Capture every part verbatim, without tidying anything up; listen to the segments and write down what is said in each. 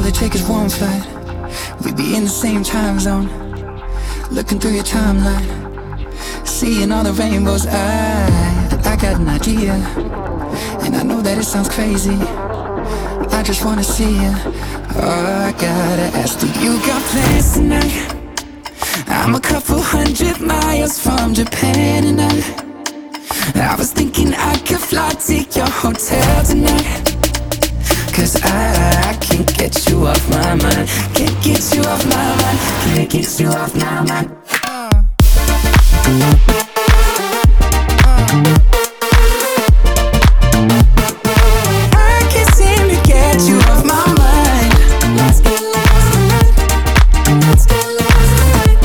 only take is one flight, we'd be in the same time zone. Looking through your timeline, seeing all the rainbows. I, I got an idea, and I know that it sounds crazy. I just wanna see you. Oh, I gotta ask, do you got plans tonight? I'm a couple hundred miles from Japan, and I I was thinking I could fly to your hotel tonight. Cause I, I can't get you off my mind. Can't get you off my mind. Can't get you off my mind. I can't seem to get you off my mind. Let's get lost tonight. Let's get lost tonight.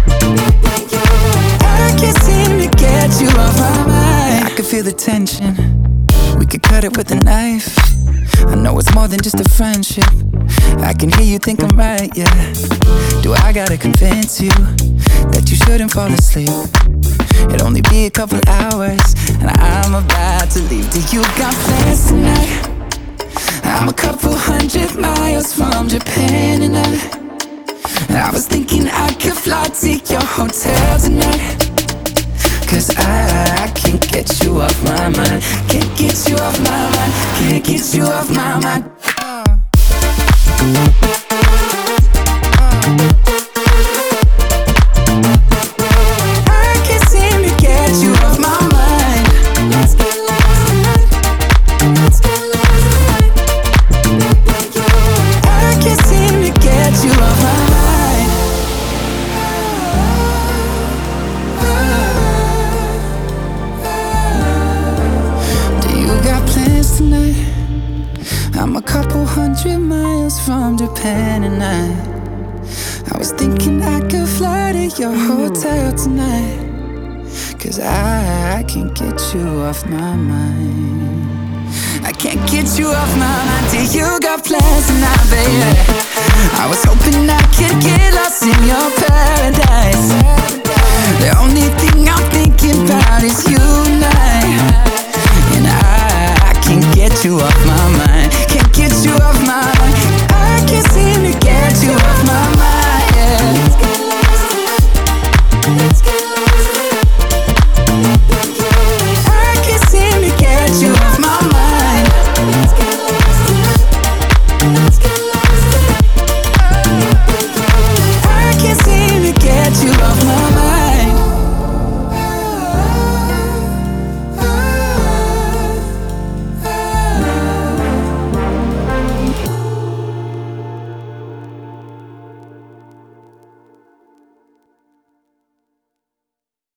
I can't seem to get you off my mind. I can feel the tension, we could cut it with a knife. I know it's more than just a friendship. I can hear you think I'm right, yeah. Do I gotta convince you that you shouldn't fall asleep? It'll only be a couple hours, and I'm about to leave. Do you got plans tonight? I'm a couple hundred miles from Japan, and I I was thinking I could fly to your hotel tonight. Cause I, I can't get you off my mind. Can't get you off my mind. Can't get you off my mind. I can't seem to get you off my mind. Let's get lost tonight. Let's get lost tonight. I can't seem to get you off my mind. Tonight, I'm a couple hundred miles from Japan, and I I was thinking I could fly to your hotel tonight. Cause I, I can't get you off my mind. I can't get you off my mind. Do you got plans tonight, baby? I was hoping I could get lost in your